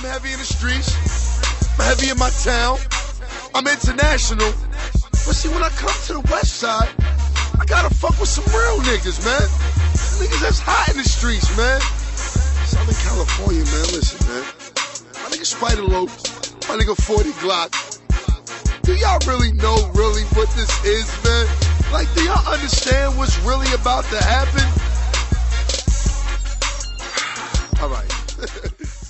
I'm heavy in the streets. I'm heavy in my town. I'm international. But see, when I come to the west side, I gotta fuck with some real niggas, man. Niggas that's hot in the streets, man. Southern California, man, listen, man. My nigga Spider Loc, my nigga 40 Glock. Do y'all really know what this is, man? Like, do y'all understand what's really about to happen? All right.